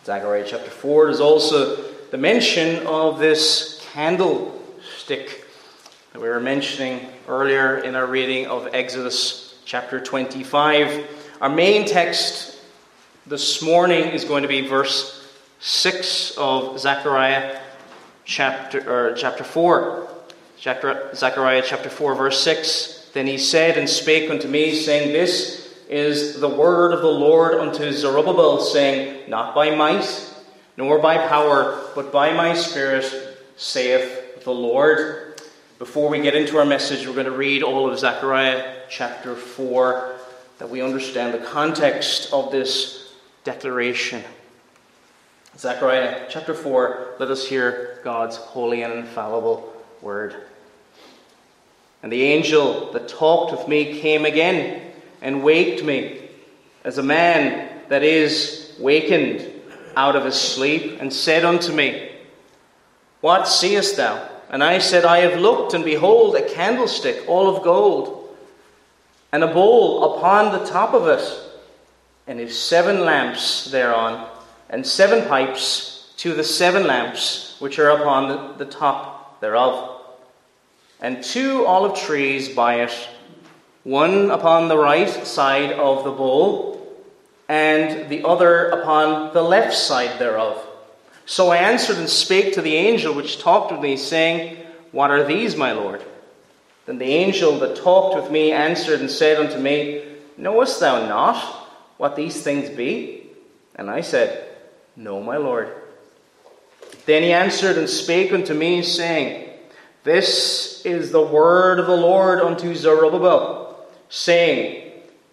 Zechariah chapter 4, there's also the mention of this candlestick that we were mentioning earlier in our reading of Exodus chapter 25. Our main text this morning is going to be verse 6 of Zechariah chapter 4. Zechariah chapter 4, verse 6. Then he said and spake unto me, saying, This is the word of the Lord unto Zerubbabel, saying, Not by might, nor by power, but by my Spirit, saith the Lord. Before we get into our message, we're going to read all of Zechariah chapter 4, that we understand the context of this declaration. Zechariah chapter 4, let us hear God's holy and infallible word. And the angel that talked with me came again, and waked me, as a man that is wakened out of his sleep, and said unto me, What seest thou? And I said, I have looked, and behold, a candlestick all of gold, and a bowl upon the top of it, and his 7 lamps thereon, and 7 pipes to the 7 lamps which are upon the top thereof, and 2 olive trees by it, one upon the right side of the bowl, and the other upon the left side thereof. So I answered and spake to the angel which talked with me, saying, What are these, my Lord? Then the angel that talked with me answered and said unto me, Knowest thou not what these things be? And I said, No, my Lord. Then he answered and spake unto me, saying, This is the word of the Lord unto Zerubbabel, saying,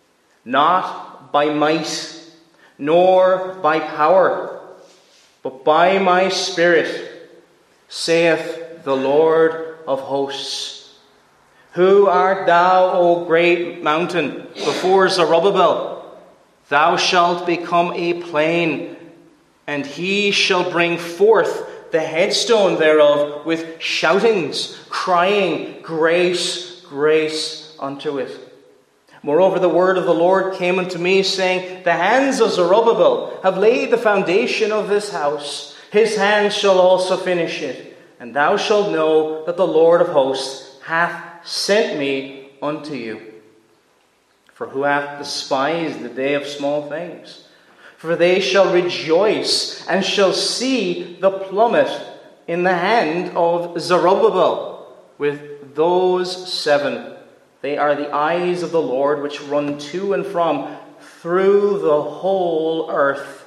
Not by might, nor by power, but by my Spirit, saith the Lord of hosts. Who art thou, O great mountain, before Zerubbabel? Thou shalt become a plain, and he shall bring forth the headstone thereof with shoutings, crying, Grace, grace unto it. Moreover, the word of the Lord came unto me, saying, The hands of Zerubbabel have laid the foundation of this house. His hands shall also finish it. And thou shalt know that the Lord of hosts hath sent me unto you. For who hath despised the day of small things? For they shall rejoice, and shall see the plummet in the hand of Zerubbabel with those 7. They are the eyes of the Lord, which run to and from through the whole earth.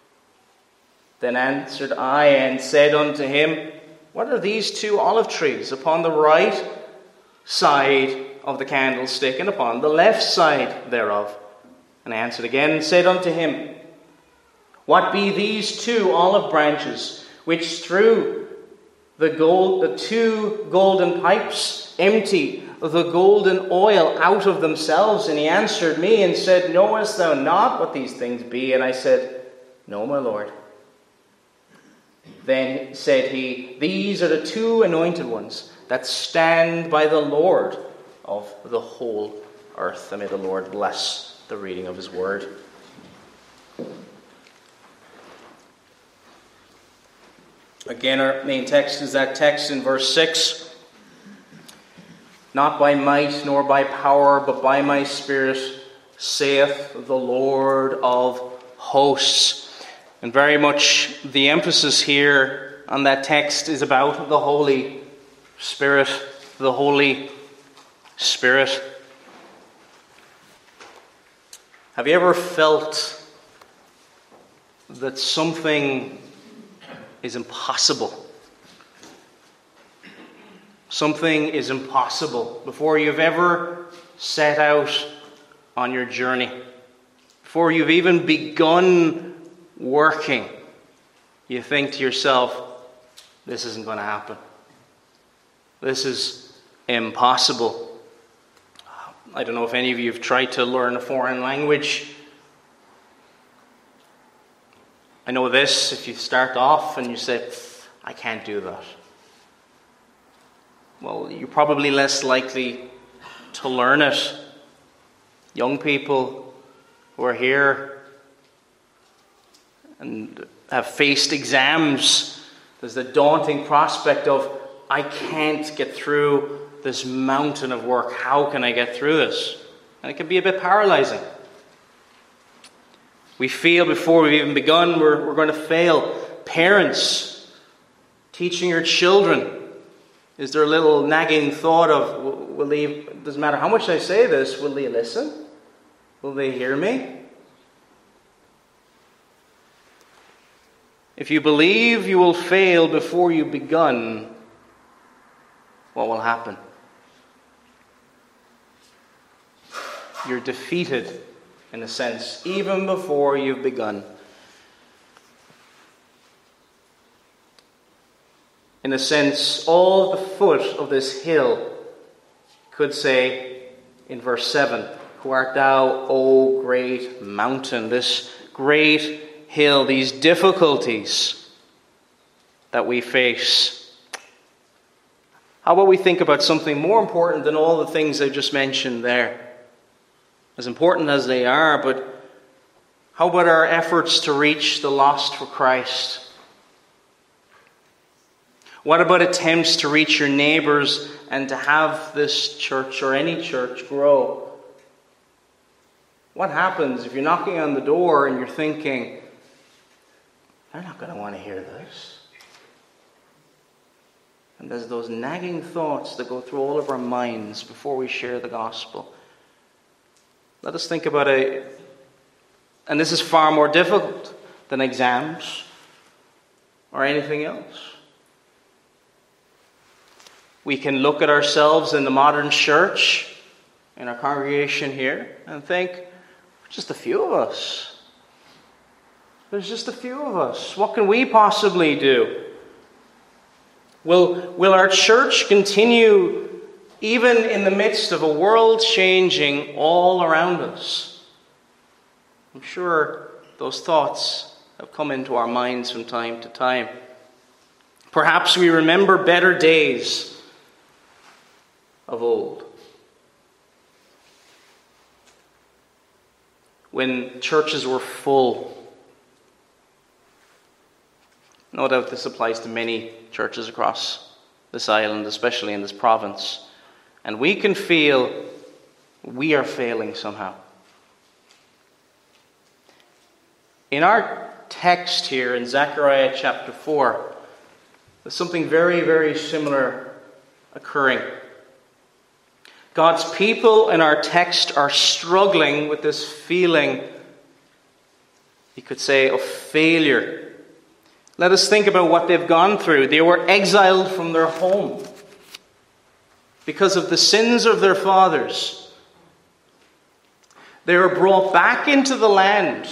Then answered I and said unto him, What are these 2 olive trees upon the right side of the candlestick, and upon the left side thereof? And I answered again and said unto him, What be these 2 olive branches, which through the 2 golden pipes empty the golden oil out of themselves? And he answered me and said, Knowest thou not what these things be? And I said, No, my Lord. Then said he, These are the 2 anointed ones that stand by the Lord of the whole earth. And may the Lord bless the reading of his word. Again, our main text is that text in verse 6. Not by might nor by power, but by my Spirit, saith the Lord of hosts. And very much the emphasis here on that text is about the Holy Spirit. The Holy Spirit. Have you ever felt that something is impossible? Something is impossible before you've ever set out on your journey, before you've even begun working. You think to yourself, this isn't going to happen. This is impossible. I don't know if any of you have tried to learn a foreign language. I know this, if you start off and you say, I can't do that, well, you're probably less likely to learn it. Young people who are here, and have faced exams, there's the daunting prospect of, I can't get through this mountain of work. How can I get through this? And it can be a bit paralyzing. We feel before we've even begun we're going to fail. Parents, teaching your children. Is there a little nagging thought of, doesn't matter how much I say this, will they listen? Will they hear me? If you believe you will fail before you've begun, what will happen? You're defeated, in a sense, even before you've begun. In a sense, all the foot of this hill could say, in verse 7, "Who art thou, O great mountain?" This great hill, these difficulties that we face. How about we think about something more important than all the things I just mentioned there? As important as they are, but how about our efforts to reach the lost for Christ? What about attempts to reach your neighbors and to have this church or any church grow? What happens if you're knocking on the door and you're thinking, they're not going to want to hear this? And there's those nagging thoughts that go through all of our minds before we share the gospel. Let us think about it. And this is far more difficult than exams or anything else. We can look at ourselves in the modern church, in our congregation here, and think, just a few of us. There's just a few of us. What can we possibly do? Will our church continue even in the midst of a world changing all around us? I'm sure those thoughts have come into our minds from time to time. Perhaps we remember better days of old, when churches were full. No doubt this applies to many churches across this island, especially in this province. And we can feel we are failing somehow. In our text here in Zechariah chapter 4, there's something very, very similar occurring. God's people in our text are struggling with this feeling, you could say, of failure. Let us think about what they've gone through. They were exiled from their home because of the sins of their fathers. They were brought back into the land.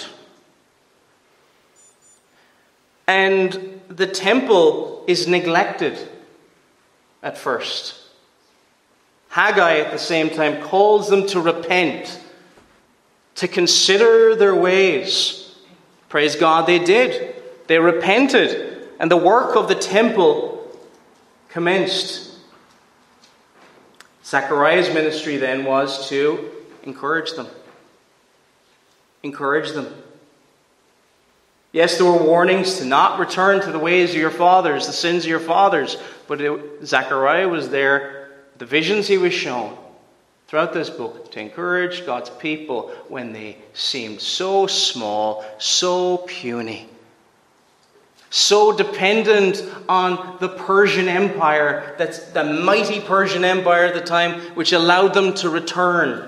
And the temple is neglected at first. Haggai at the same time calls them to repent, to consider their ways. Praise God, they did. They repented, and the work of the temple commenced. Zechariah's ministry then was to encourage them. Encourage them. Yes, there were warnings to not return to the ways of your fathers, the sins of your fathers. But Zechariah was there, the visions he was shown throughout this book, to encourage God's people when they seemed so small, so puny, so dependent on the Persian Empire, that's the mighty Persian Empire at the time, which allowed them to return.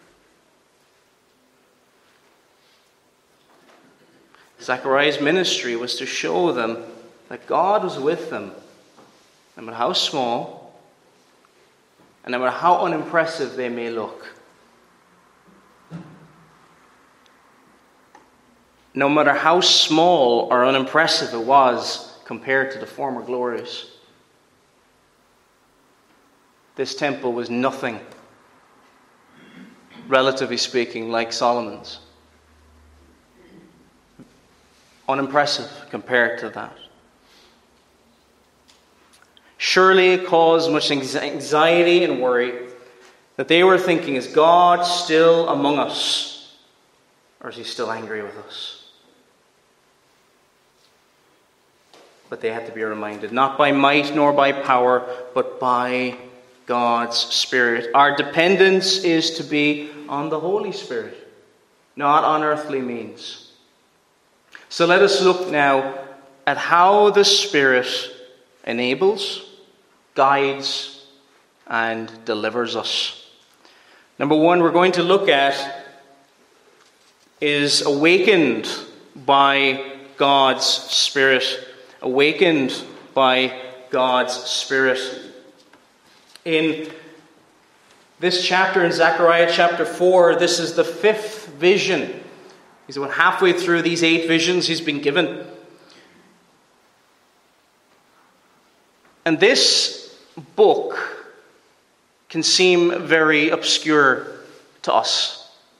Zechariah's ministry was to show them that God was with them, no matter how small, and no matter how unimpressive they may look. No matter how small or unimpressive it was compared to the former glories. This temple was nothing, relatively speaking, like Solomon's. Unimpressive compared to that. Surely it caused much anxiety and worry that they were thinking, is God still among us? Or is he still angry with us? But they had to be reminded, not by might nor by power, but by God's Spirit. Our dependence is to be on the Holy Spirit, not on earthly means. So let us look now at how the Spirit enables, guides, and delivers us. Number one, we're going to look at is awakened by God's Spirit. Awakened by God's Spirit. In this chapter, in Zechariah chapter 4, this is the 5th vision. He's about halfway through these 8 visions he's been given. And this book can seem very obscure to us.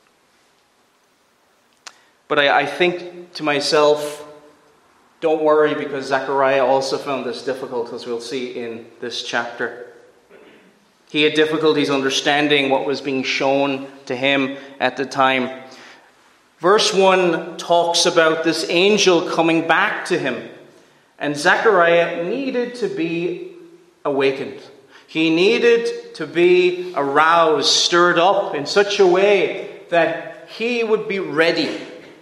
But I think to myself, don't worry, because Zechariah also found this difficult, as we'll see in this chapter. He had difficulties understanding what was being shown to him at the time. Verse 1 talks about this angel coming back to him. And Zechariah needed to be awakened. He needed to be aroused, stirred up in such a way that he would be ready.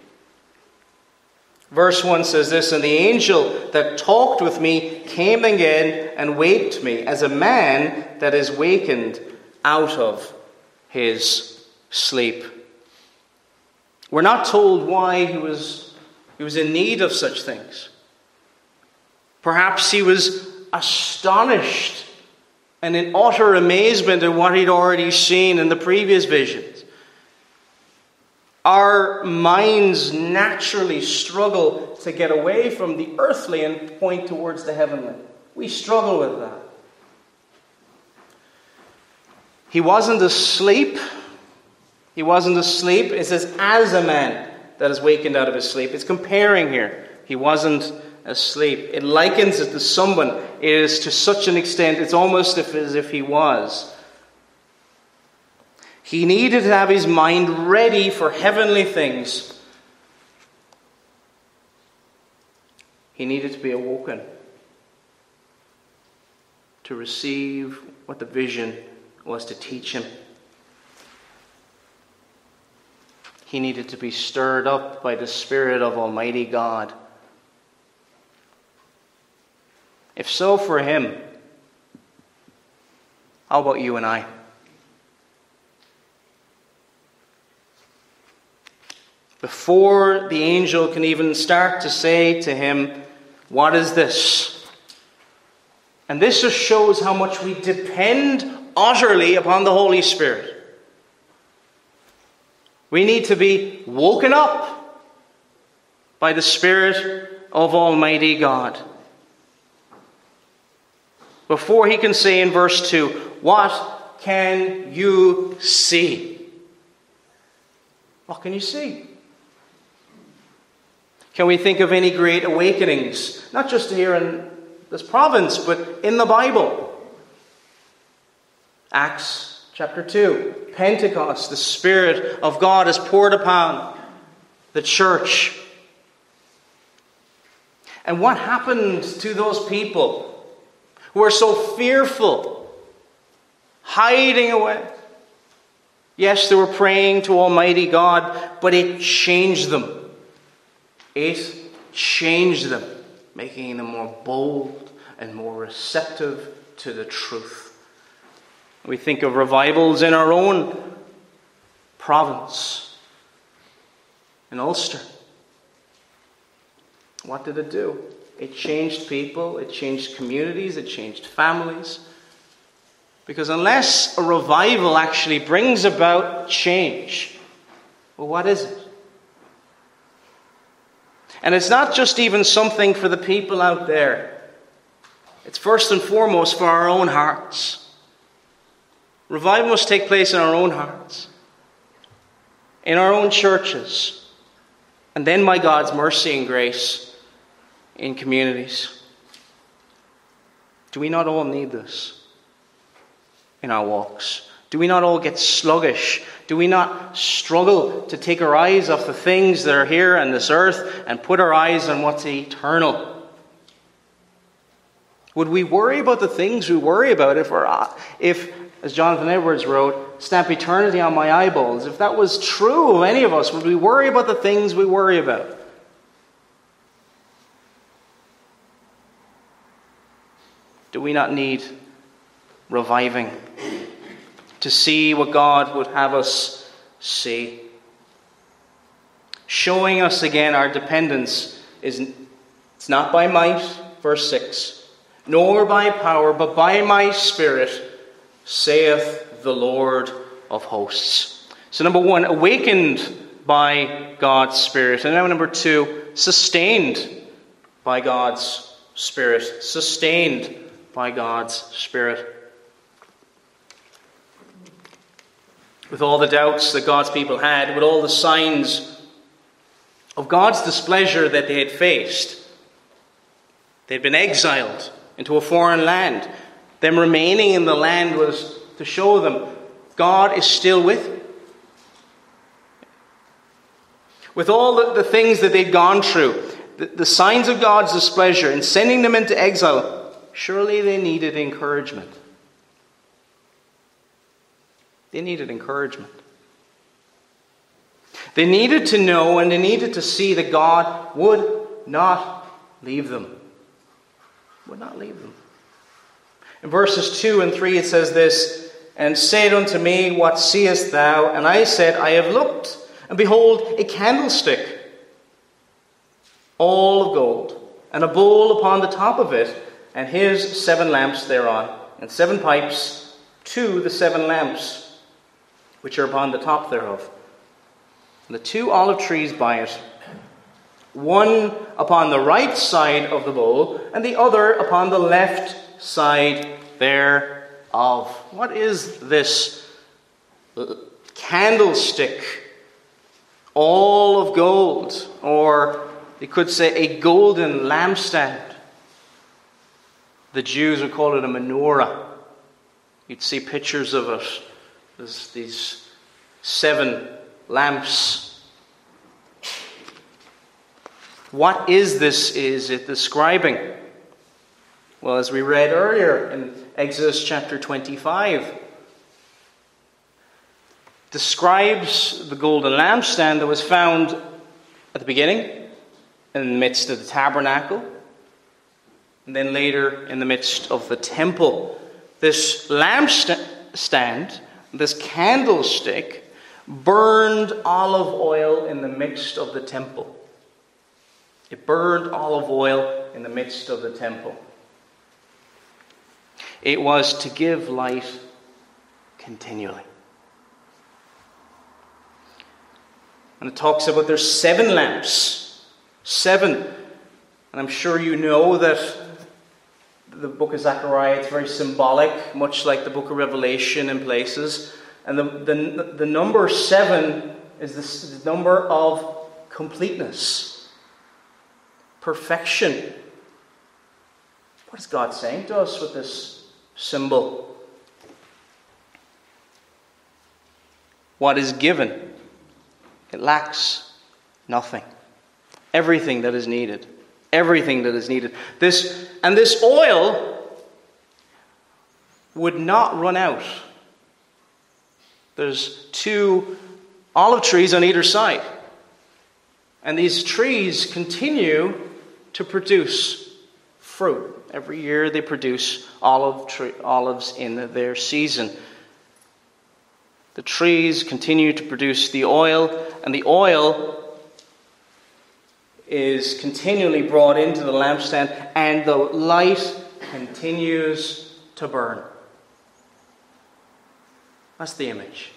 Verse 1 says this, "And the angel that talked with me came again and waked me, as a man that is wakened out of his sleep." We're not told why he was in need of such things. Perhaps he was astonished and in utter amazement at what he'd already seen in the previous visions. Our minds naturally struggle to get away from the earthly and point towards the heavenly. We struggle with that. He wasn't asleep. He wasn't asleep. It says, as a man that is wakened out of his sleep. It's comparing here. He wasn't asleep. It likens it to someone. It is to such an extent, it's almost as if he was. He needed to have his mind ready for heavenly things. He needed to be awoken to receive what the vision was to teach him. He needed to be stirred up by the Spirit of Almighty God. If so for him, how about you and I? Before the angel can even start to say to him, "What is this?" And this just shows how much we depend utterly upon the Holy Spirit. We need to be woken up by the Spirit of Almighty God. Before he can say in verse 2, "What can you see?" What can you see? Can we think of any great awakenings? Not just here in this province, but in the Bible. Acts chapter 2, Pentecost, the Spirit of God is poured upon the church. And what happened to those people who were so fearful, hiding away? Yes, they were praying to Almighty God, but it changed them. It changed them, making them more bold and more receptive to the truth. We think of revivals in our own province, in Ulster. What did it do? It changed people, it changed communities, it changed families. Because unless a revival actually brings about change, well, what is it? And it's not just even something for the people out there. It's first and foremost for our own hearts. Revival must take place in our own hearts, in our own churches, and then by God's mercy and grace in communities. Do we not all need this in our walks? Do we not all get sluggish? Do we not struggle to take our eyes off the things that are here on this earth and put our eyes on what's eternal? Would we worry about the things we worry about if, as Jonathan Edwards wrote, stamp eternity on my eyeballs? If that was true of any of us, would we worry about the things we worry about? Do we not need reviving to see what God would have us see? Showing us again our dependence it's not by might, verse 6, nor by power, but by my Spirit, saith the Lord of hosts. So number one, awakened by God's Spirit. And now number two, sustained by God's Spirit. Sustained by God's Spirit. With all the doubts that God's people had, with all the signs of God's displeasure that they had faced, they had been exiled into a foreign land. Them remaining in the land was to show them God is still with you. With all the things that they'd gone through, the signs of God's displeasure in sending them into exile, surely they needed encouragement. They needed encouragement. They needed to know and they needed to see that God would not leave them. Would not leave them. In verses 2 and 3 it says this, and said unto me, what seest thou? And I said, I have looked, and behold, a candlestick, all of gold, and a bowl upon the top of it, and his 7 lamps thereon, and 7 pipes to the 7 lamps, which are upon the top thereof. And the 2 olive trees by it, one upon the right side of the bowl, and the other upon the left side thereof. What is this candlestick? All of gold, or you could say a golden lampstand. The Jews would call it a menorah. You'd see pictures of it. There's these 7 lamps. What is it describing? Well, as we read earlier in Exodus chapter 25, describes the golden lampstand that was found at the beginning, in the midst of the tabernacle, and then later in the midst of the temple. This lampstand, this candlestick, burned olive oil in the midst of the temple. It burned olive oil in the midst of the temple. It was to give light continually. And it talks about there's 7 lamps. 7. And I'm sure you know that the book of Zechariah, it's very symbolic, much like the book of Revelation in places. And the number 7 is the number of completeness. Perfection. What is God saying to us with this symbol? What is given, it lacks nothing. Everything that is needed. Everything that is needed. This oil would not run out. There's 2 olive trees on either side. And these trees continue to produce fruit. Every year they produce olives in their season. The trees continue to produce the oil, and the oil is continually brought into the lampstand, and the light continues to burn. That's the image.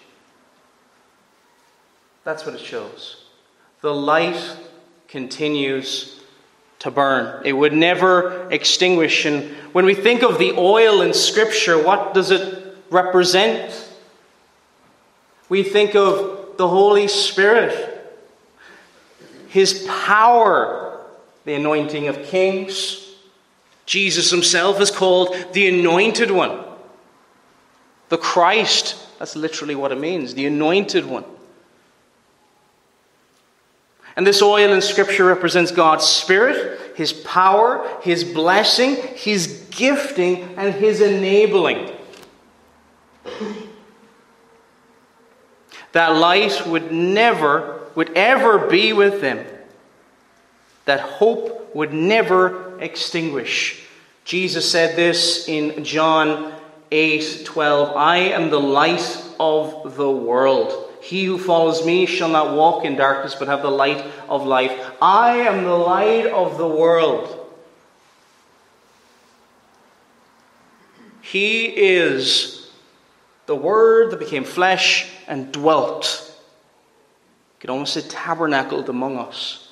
That's what it shows. The light continues to burn. It would never extinguish. And when we think of the oil in Scripture, what does it represent? We think of the Holy Spirit, His power, the anointing of kings. Jesus Himself is called the Anointed One. The Christ, that's literally what it means, the Anointed One. And this oil in Scripture represents God's Spirit, His power, His blessing, His gifting, and His enabling. That light would ever be with them. That hope would never extinguish. Jesus said this in John 8:12. I am the light of the world. He who follows me shall not walk in darkness, but have the light of life. I am the light of the world. He is the Word that became flesh and dwelt. You could almost say tabernacled among us.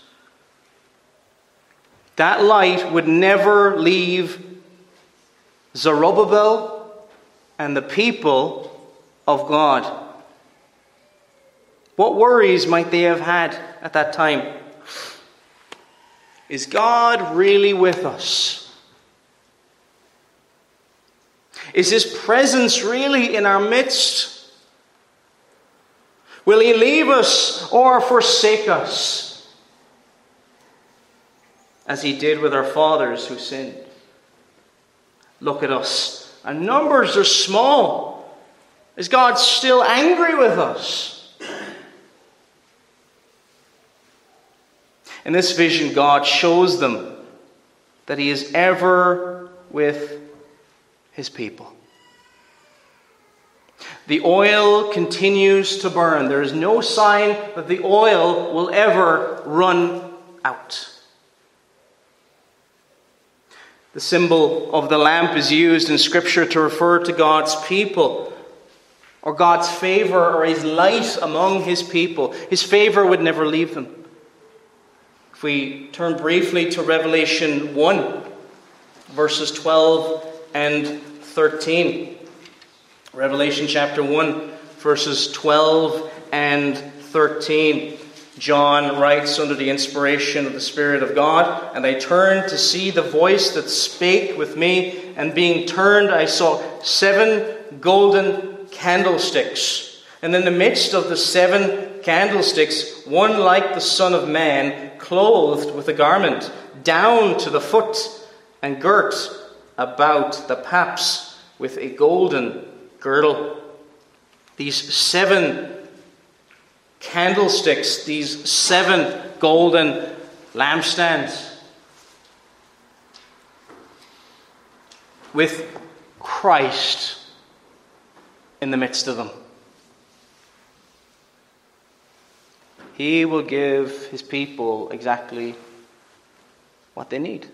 That light would never leave Zerubbabel and the people of God. What worries might they have had at that time? Is God really with us? Is His presence really in our midst? Will He leave us or forsake us? As He did with our fathers who sinned. Look at us. Our numbers are small. Is God still angry with us? In this vision, God shows them that He is ever with His people. The oil continues to burn. There is no sign that the oil will ever run out. The symbol of the lamp is used in Scripture to refer to God's people, or God's favor, or His light among His people. His favor would never leave them. If we turn briefly to Revelation 1, verses 12 and 13. Revelation chapter 1, verses 12 and 13. John writes under the inspiration of the Spirit of God, and I turned to see the voice that spake with me, and being turned I saw 7 golden candlesticks. And in the midst of the 7 candlesticks, one like the Son of Man, clothed with a garment, down to the foot, and girt about the paps with a golden girdle. These 7 candlesticks, these 7 golden lampstands, with Christ in the midst of them. He will give His people exactly what they need.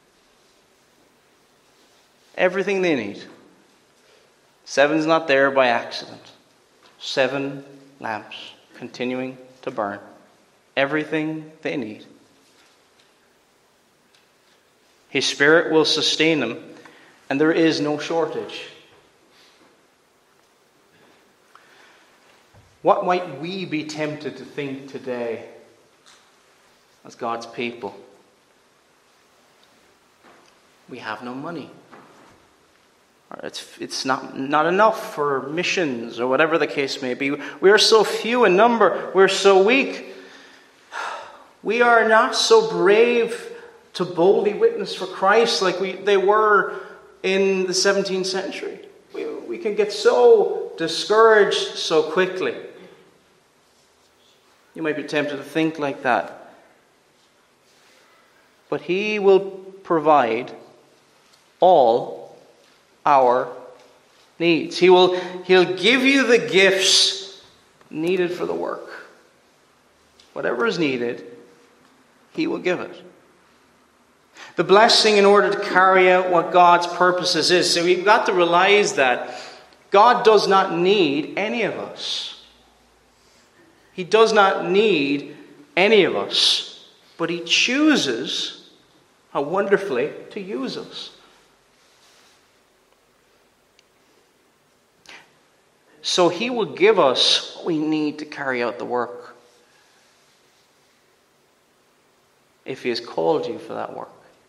Everything they need. 7's not there by accident. 7 lamps continuing to burn. Everything they need. His Spirit will sustain them, and there is no shortage. What might we be tempted to think today as God's people? We have no money. Or it's not enough for missions, or whatever the case may be. We are so few in number. We're so weak. We are not so brave to boldly witness for Christ like they were in the 17th century. We can get so discouraged so quickly. You might be tempted to think like that. But He will provide all our needs. He'll give you the gifts needed for the work. Whatever is needed, He will give it. The blessing in order to carry out what God's purposes is. So we've got to realize that God does not need any of us. He does not need any of us, but He chooses, how wonderfully, to use us. So He will give us what we need to carry out the work, if He has called you for that work.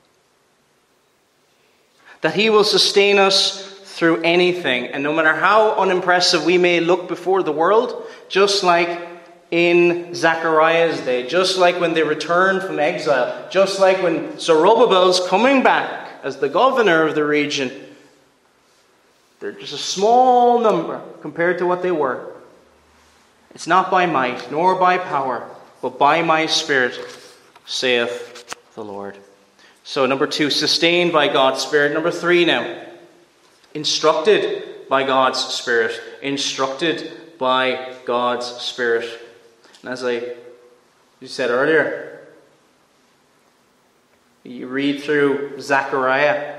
That He will sustain us through anything, and no matter how unimpressive we may look before the world, just like in Zechariah's day, just like when they returned from exile, just like when Zerubbabel's coming back as the governor of the region. They're just a small number compared to what they were. It's not by might, nor by power, but by my Spirit, saith the Lord. So number 2, sustained by God's Spirit. Number 3 now, instructed by God's Spirit. Instructed by God's Spirit. And as you said earlier, you read through Zechariah,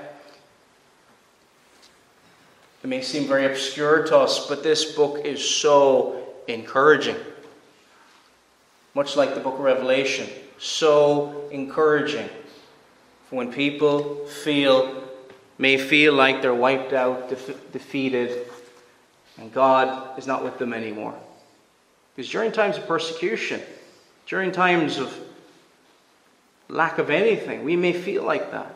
it may seem very obscure to us, but this book is so encouraging. Much like the book of Revelation, so encouraging. For when people may feel like they're wiped out, defeated, and God is not with them anymore. Because during times of persecution, during times of lack of anything, we may feel like that.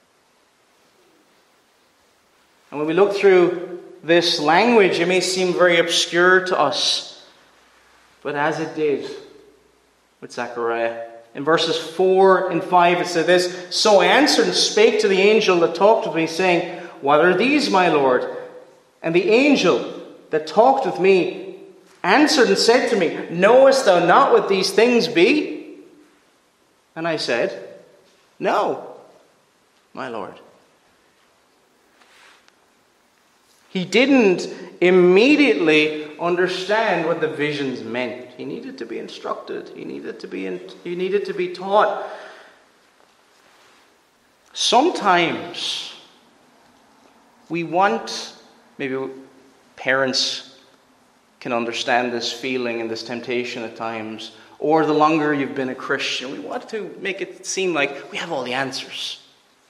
And when we look through this language, it may seem very obscure to us. But as it did with Zechariah. In verses 4 and 5 it said this, So I answered and spake to the angel that talked with me, saying, What are these, my Lord? And the angel that talked with me answered and said to me, Knowest thou not what these things be? And I said, No, my Lord. He didn't immediately understand what the visions meant. He needed to be instructed. He needed to be taught. Sometimes we want, maybe parents can understand this feeling and this temptation at times, or the longer you've been a Christian, we want to make it seem like we have all the answers.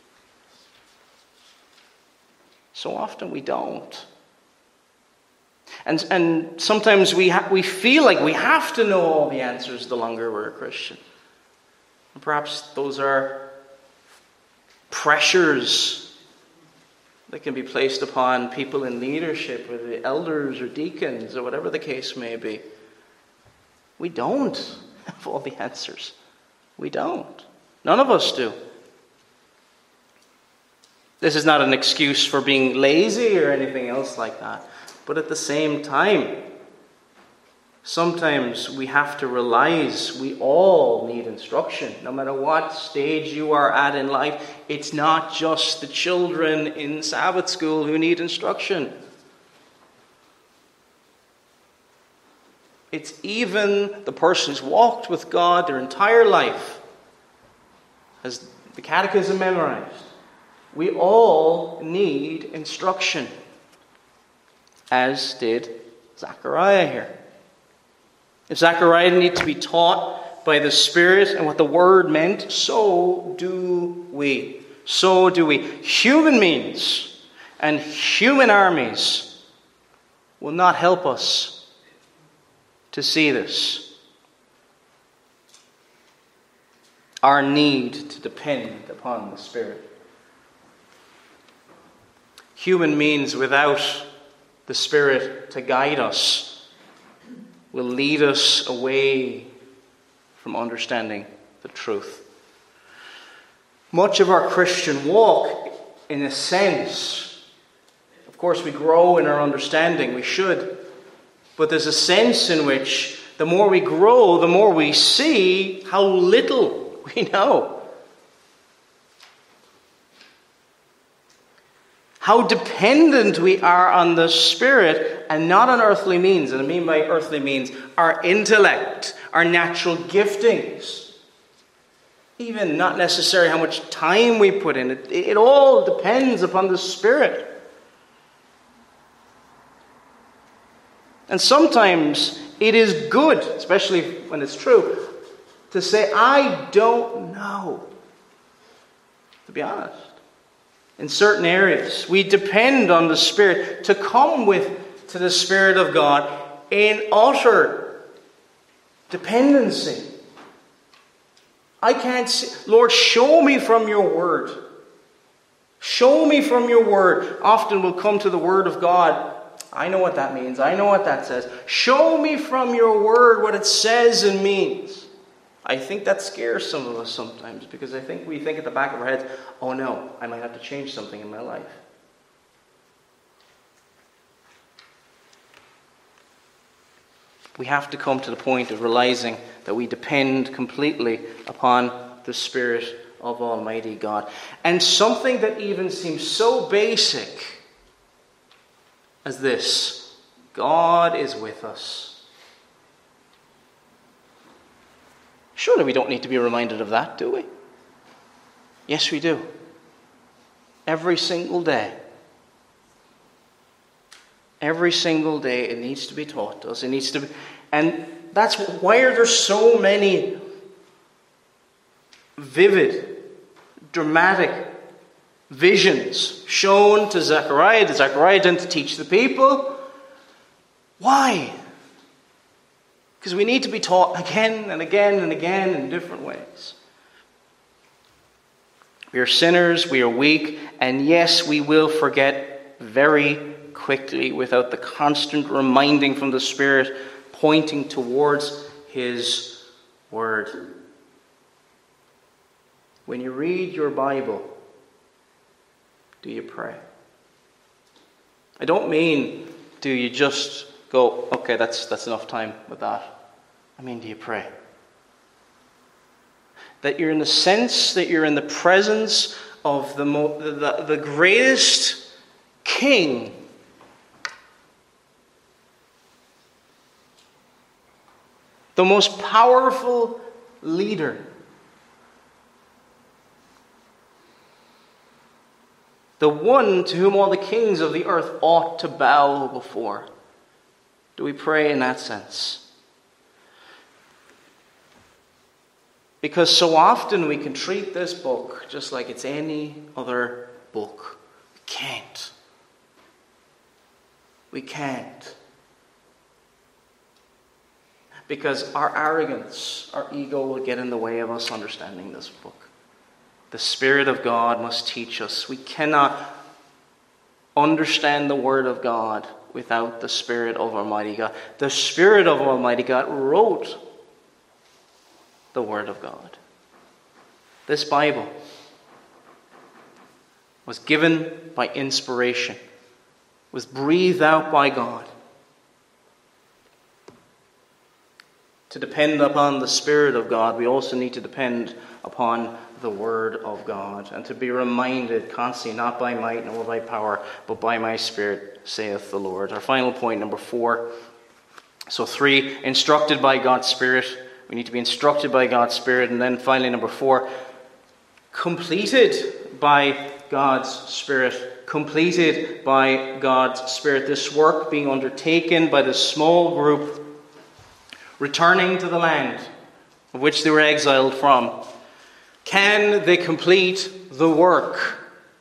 So often we don't. And sometimes we feel like we have to know all the answers the longer we're a Christian. And perhaps those are pressures that can be placed upon people in leadership, or the elders or deacons, or whatever the case may be. We don't have all the answers. We don't. None of us do. This is not an excuse for being lazy or anything else like that. But at the same time, sometimes we have to realize we all need instruction. No matter what stage you are at in life, it's not just the children in Sabbath school who need instruction. It's even the person who's walked with God their entire life, has the catechism memorized. We all need instruction, as did Zechariah here. If Zechariah needed to be taught by the Spirit and what the Word meant, so do we. So do we. Human means and human armies will not help us to see this. Our need to depend upon the Spirit. Human means without the Spirit to guide us will lead us away from understanding the truth. Much of our Christian walk, in a sense, of course we grow in our understanding, we should, but there's a sense in which the more we grow, the more we see how little we know. How dependent we are on the Spirit and not on earthly means. And I mean by earthly means our intellect, our natural giftings. Even not necessarily how much time we put in it. It all depends upon the Spirit. And sometimes it is good, especially when it's true, to say, I don't know. To be honest. In certain areas, we depend on the Spirit to come to the Spirit of God in utter dependency. I can't see. Lord, show me from your Word. Show me from your Word. Often we'll come to the Word of God. I know what that means. I know what that says. Show me from your word what it says and means. I think that scares some of us sometimes, because I think we think at the back of our heads, oh no, I might have to change something in my life. We have to come to the point of realizing that we depend completely upon the Spirit of Almighty God. And something that even seems so basic as this: God is with us. Surely we don't need to be reminded of that, do we? Yes, we do. Every single day. Every single day it needs to be taught to us. It needs to be, and that's why are there so many vivid, dramatic visions shown to Zechariah. Zechariah didn't teach the people. Why? Because we need to be taught again and again and again in different ways. We are sinners, we are weak, and yes, we will forget very quickly without the constant reminding from the Spirit pointing towards His Word. When you read your Bible, do you pray? I don't mean do you just go, okay, that's enough time with that. I mean, do you pray? That you're in the sense that you're in the presence of the greatest King the most powerful leader, the one to whom all the kings of the earth ought to bow before. Do we pray in that sense? Because so often we can treat this book just like it's any other book. We can't. We can't. Because our arrogance, our ego will get in the way of us understanding this book. The Spirit of God must teach us. We cannot understand the Word of God without the Spirit of Almighty God. The Spirit of Almighty God wrote the Word of God. This Bible was given by inspiration, was breathed out by God. To depend upon the Spirit of God, we also need to depend upon the Word of God, and to be reminded constantly, not by might nor by power, but by my Spirit, saith the Lord. Our final point, number 4. So 3, instructed by God's Spirit. We need to be instructed by God's Spirit. And then finally, number 4, completed by God's Spirit. Completed by God's Spirit. This work being undertaken by this small group returning to the land of which they were exiled from. Can they complete the work?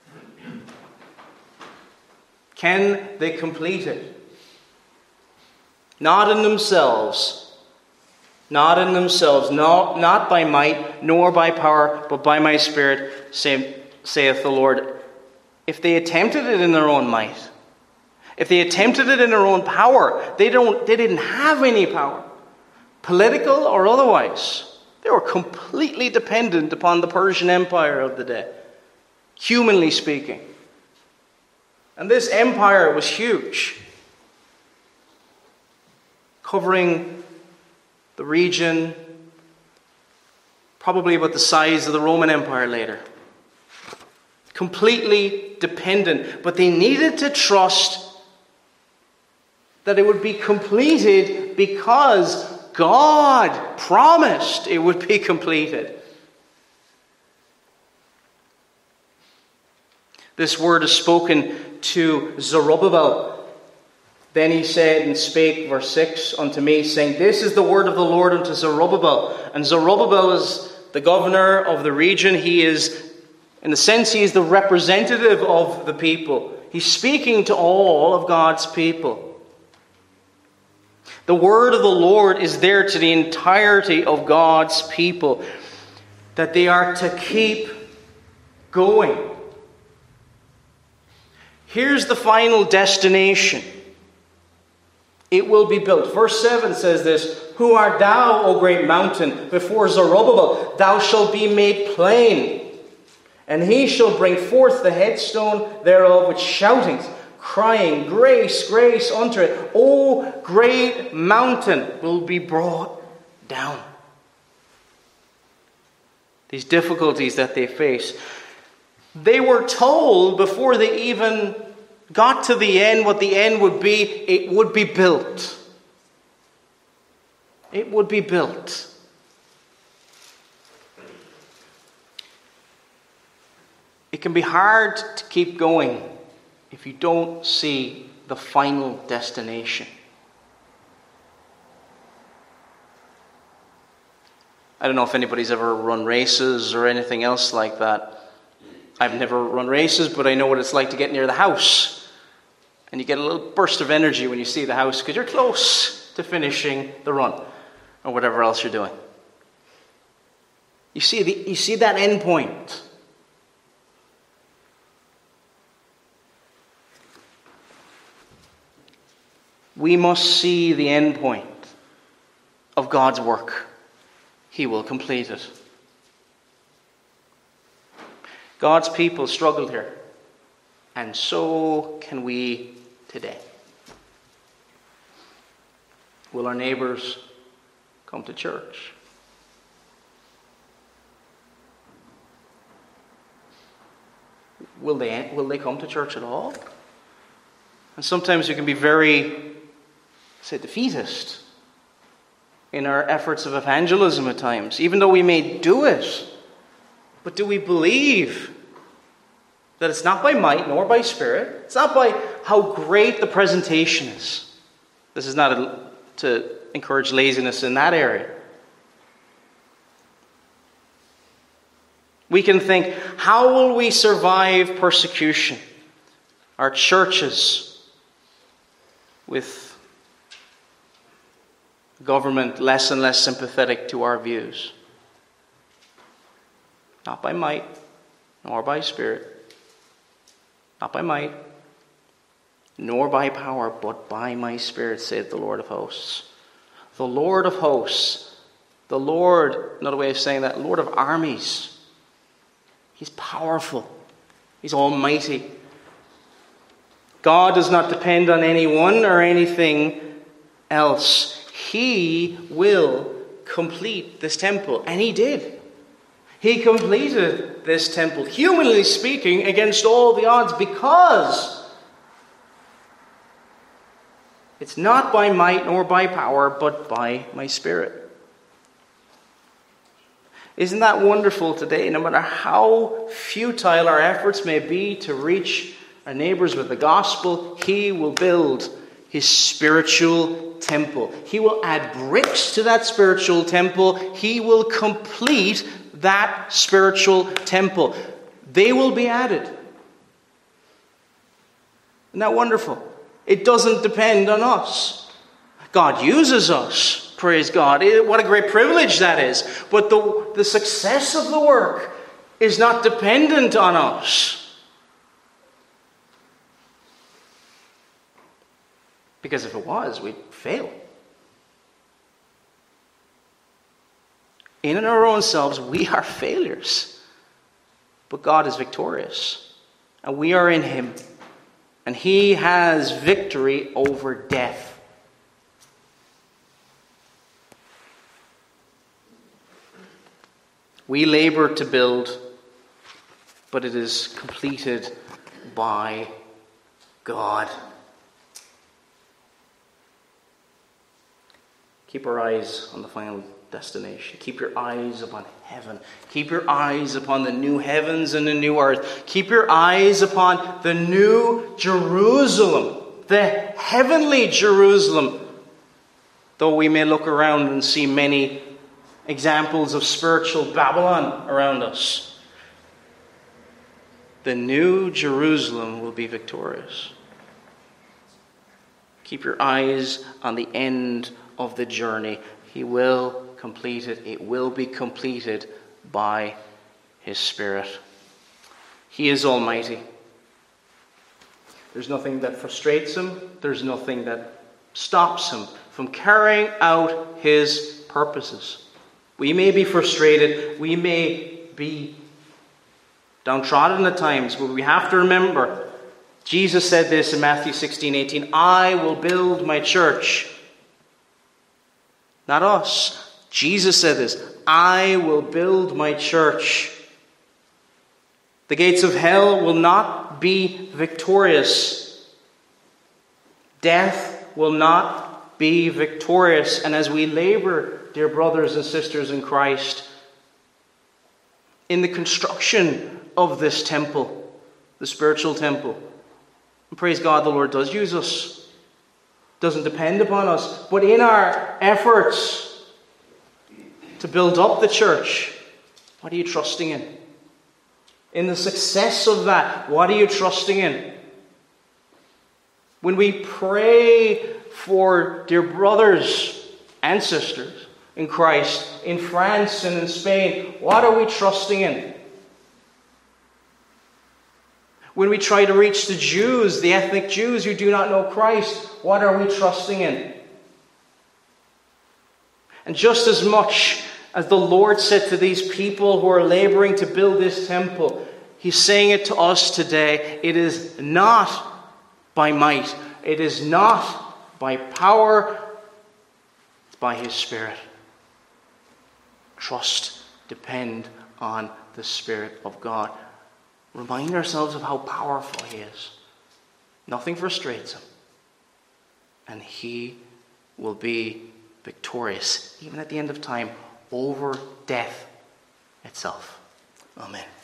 Can they complete it? Not in themselves. Not in themselves. No, not by might, nor by power, but by my Spirit, saith the Lord. If they attempted it in their own might, if they attempted it in their own power, they didn't have any power. Political or otherwise. They were completely dependent upon the Persian Empire of the day, humanly speaking. And this empire was huge, covering the region, probably about the size of the Roman Empire later. Completely dependent. But they needed to trust that it would be completed because God promised it would be completed. This word is spoken to Zerubbabel. Then he said and spake, verse 6, unto me, saying, This is the word of the Lord unto Zerubbabel. And Zerubbabel is the governor of the region. He is, in the sense, he is the representative of the people. He's speaking to all of God's people. The word of the Lord is there to the entirety of God's people, that they are to keep going. Here's the final destination. It will be built. Verse 7 says this, "Who art thou, O great mountain? Before Zerubbabel, thou shalt be made plain. And he shall bring forth the headstone thereof with shoutings, crying, Grace, grace unto it. O great mountain will be brought down." These difficulties that they face, they were told before they even got to the end what the end would be. It would be built. It would be built. It can be hard to keep going if you don't see the final destination. I don't know if anybody's ever run races or anything else like that. I've never run races, but I know what it's like to get near the house. And you get a little burst of energy when you see the house because you're close to finishing the run or whatever else you're doing. You see that end point. We must see the end point of God's work. He will complete it. God's people struggled here, and so can we today. Will our neighbors come to church? Will they come to church at all? And sometimes we can be very, defeatist in our efforts of evangelism at times, even though we may do it. But do we believe that it's not by might nor by spirit? It's not by how great the presentation is. This is not to encourage laziness in that area. We can think, how will we survive persecution? Our churches, with government less and less sympathetic to our views. Not by might, nor by spirit. Not by might, nor by power, but by my Spirit, saith the Lord of hosts. The Lord of hosts. The Lord, another way of saying that, Lord of armies. He's powerful. He's almighty. God does not depend on anyone or anything else. He will complete this temple. And he did. He completed this temple, humanly speaking, against all the odds, because it's not by might nor by power, but by my Spirit. Isn't that wonderful today? No matter how futile our efforts may be to reach our neighbors with the gospel, he will build his spiritual temple. He will add bricks to that spiritual temple. He will complete that spiritual temple. They will be added. Isn't that wonderful? It doesn't depend on us. God uses us. Praise God. What a great privilege that is. But the success of the work is not dependent on us. Because if it was, we'd fail. In and our own selves, we are failures. But God is victorious. And we are in him. And he has victory over death. We labor to build, but it is completed by God. Keep our eyes on the final destination. Keep your eyes upon heaven. Keep your eyes upon the new heavens and the new earth. Keep your eyes upon the new Jerusalem, the heavenly Jerusalem. Though we may look around and see many examples of spiritual Babylon around us, the new Jerusalem will be victorious. Keep your eyes on the end of the journey. He will complete it. It will be completed by his Spirit. He is almighty. There's nothing that frustrates him. There's nothing that stops him from carrying out his purposes. We may be frustrated, we may be downtrodden at times, but we have to remember, Jesus said this in Matthew 16:18, I will build my church. Not us. Jesus said this, I will build my church. The gates of hell will not be victorious. Death will not be victorious. And as we labor, dear brothers and sisters in Christ, in the construction of this temple, the spiritual temple, and praise God, the Lord does use us. Doesn't depend upon us. But in our efforts to build up the church, what are you trusting in? In the success of that, what are you trusting in? When we pray for dear brothers and sisters in Christ, in France and in Spain, what are we trusting in? When we try to reach the Jews, the ethnic Jews who do not know Christ, what are we trusting in? And just as much as the Lord said to these people who are laboring to build this temple, He's saying it to us today. It is not by might. It is not by power. It's by His Spirit. Trust, depend on the Spirit of God. Remind ourselves of how powerful He is. Nothing frustrates Him. And He will be victorious, even at the end of time, over death itself. Amen.